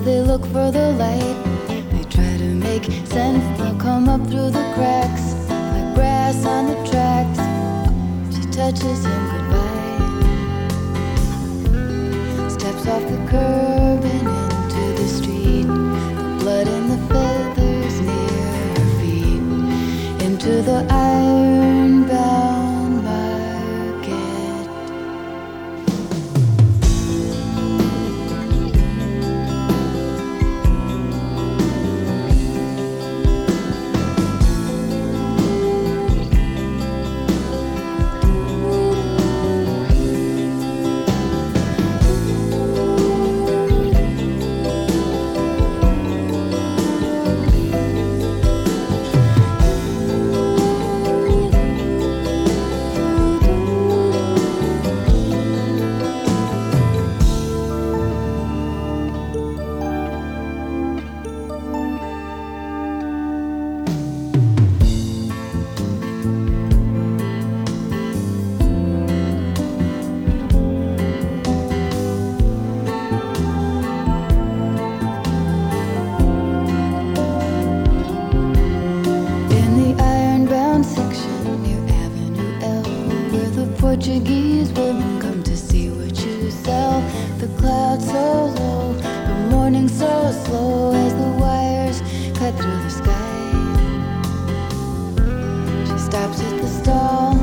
they look for the light. They try to make sense, they'll come up through the cracks like grass on the tracks. She touches him goodbye, steps off the curb and into the street. The blood and the feathers near her feet, into the iron-bound market. Portuguese women come to see what you sell. The clouds so low, the morning so slow as the wires cut through the sky. She stops at the stall